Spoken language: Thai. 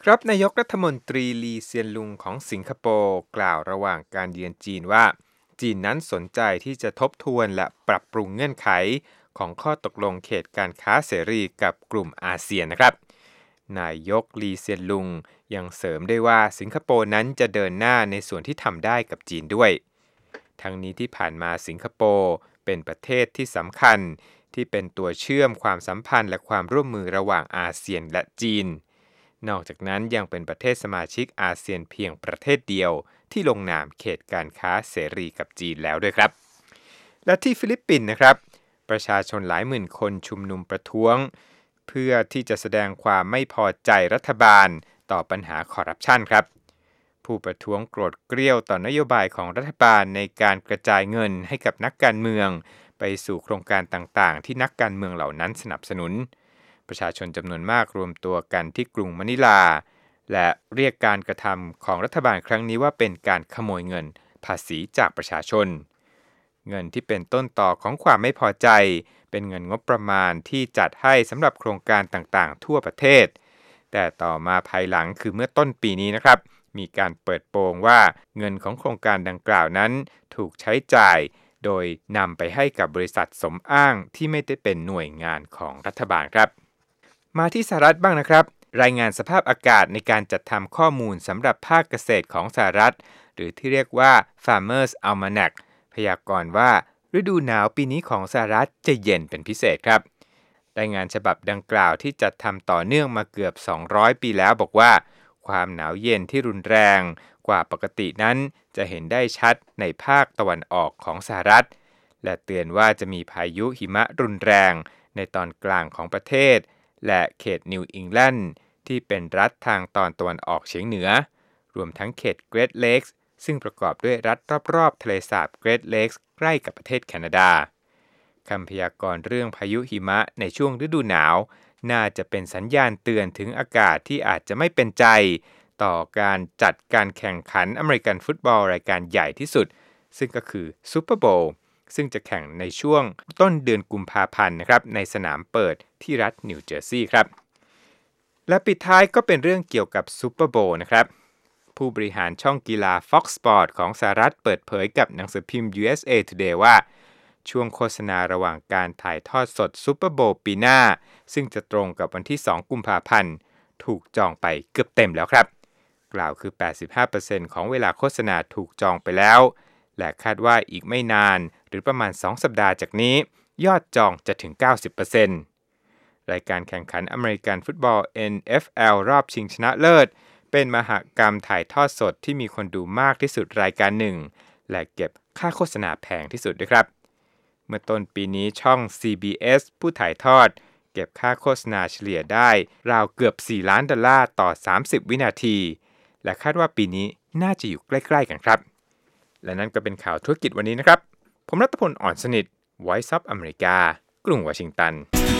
ครับนายกรัฐมนตรีลีเซียนลุงของสิงคโปร์กล่าวระหว่างการเยือนจีนว่าจีนนั้นสนใจที่จะทบทวนและปรับปรุงเงื่อนไขของข้อตกลงเขตการค้าเสรีกับกลุ่มอาเซียนนะครับนายกลีเซียนลุงยังเสริมได้ว่าสิงคโปร์นั้นจะเดินหน้าในส่วนที่ทำได้กับจีนด้วยทั้งนี้ที่ผ่านมาสิงคโปร์เป็นประเทศที่สำคัญที่เป็นตัวเชื่อมความสัมพันธ์และความร่วมมือระหว่างอาเซียนและจีนนอกจากนั้นยังเป็นประเทศสมาชิกอาเซียนเพียงประเทศเดียวที่ลงนามเขตการค้าเสรีกับจีนแล้วด้วยครับและที่ฟิลิปปินส์นะครับประชาชนหลายหมื่นคนชุมนุมประท้วงเพื่อที่จะแสดงความไม่พอใจรัฐบาลต่อปัญหาคอร์รัปชันครับผู้ประท้วงโกรธเกรี้ยวต่อนโยบายของรัฐบาลในการกระจายเงินให้กับนักการเมืองไปสู่โครงการต่างๆที่นักการเมืองเหล่านั้นสนับสนุนประชาชนจำนวนมากรวมตัวกันที่กรุงมะนิลาและเรียกการกระทำของรัฐบาลครั้งนี้ว่าเป็นการขโมยเงินภาษีจากประชาชนเงินที่เป็นต้นต่อของความไม่พอใจเป็นเงินงบประมาณที่จัดให้สำหรับโครงการต่างๆทั่วประเทศแต่ต่อมาภายหลังคือเมื่อต้นปีนี้นะครับมีการเปิดโปงว่าเงินของโครงการดังกล่าวนั้นถูกใช้จ่ายโดยนำไปให้กับบริษัทสมอ้างที่ไม่ได้เป็นหน่วยงานของรัฐบาลครับมาที่สหรัฐบ้างนะครับรายงานสภาพอากาศในการจัดทำข้อมูลสำหรับภาคเกษตรของสหรัฐหรือที่เรียกว่า Farmers Almanac พยากรณ์ว่าฤดูหนาวปีนี้ของสหรัฐจะเย็นเป็นพิเศษครับรายงานฉบับดังกล่าวที่จัดทำต่อเนื่องมาเกือบ200ปีแล้วบอกว่าความหนาวเย็นที่รุนแรงกว่าปกตินั้นจะเห็นได้ชัดในภาคตะวันออกของสหรัฐและเตือนว่าจะมีพายุหิมะรุนแรงในตอนกลางของประเทศและเขตนิวอิงแลนด์ที่เป็นรัฐทางตอนตะวันออกเฉียงเหนือรวมทั้งเขตเกรทเลคส์ซึ่งประกอบด้วยรัฐรอบๆทะเลสาบเกรทเลคส์ใกล้กับประเทศแคนาดาคำพยากรณ์เรื่องพายุหิมะในช่วงฤดูหนาวน่าจะเป็นสัญญาณเตือนถึงอากาศที่อาจจะไม่เป็นใจต่อการจัดการแข่งขันอเมริกันฟุตบอลรายการใหญ่ที่สุดซึ่งก็คือซูเปอร์โบว์ซึ่งจะแข่งในช่วงต้นเดือนกุมภาพันธ์นะครับในสนามเปิดที่รัฐนิวเจอร์ซีย์ครับและปิดท้ายก็เป็นเรื่องเกี่ยวกับซูเปอร์โบว์นะครับผู้บริหารช่องกีฬา Fox Sports ของสหรัฐเปิดเผยกับหนังสือพิมพ์ USA Today ว่าช่วงโฆษณาระหว่างการถ่ายทอดสดซูเปอร์โบว์ปีหน้าซึ่งจะตรงกับวันที่2กุมภาพันธ์ถูกจองไปเกือบเต็มแล้วครับกล่าวคือ 85% ของเวลาโฆษณาถูกจองไปแล้วและคาดว่าอีกไม่นานหรือประมาณ2สัปดาห์จากนี้ยอดจองจะถึง 90% รายการแข่งขันอเมริกันฟุตบอล NFL รอบชิงชนะเลิศเป็นมหกรรมถ่ายทอดสดที่มีคนดูมากที่สุดรายการหนึ่งและเก็บค่าโฆษณาแพงที่สุดด้วยครับเมื่อต้นปีนี้ช่อง CBS ผู้ถ่ายทอดเก็บค่าโฆษณาเฉลี่ยได้ราวเกือบ$4 ล้านต่อ30วินาทีและคาดว่าปีนี้น่าจะอยู่ใกล้ๆกันครับและนั่นก็เป็นข่าวธุรกิจวันนี้นะครับผมรัตพล อ่อนสนิท Voice of America กรุงวอชิงตัน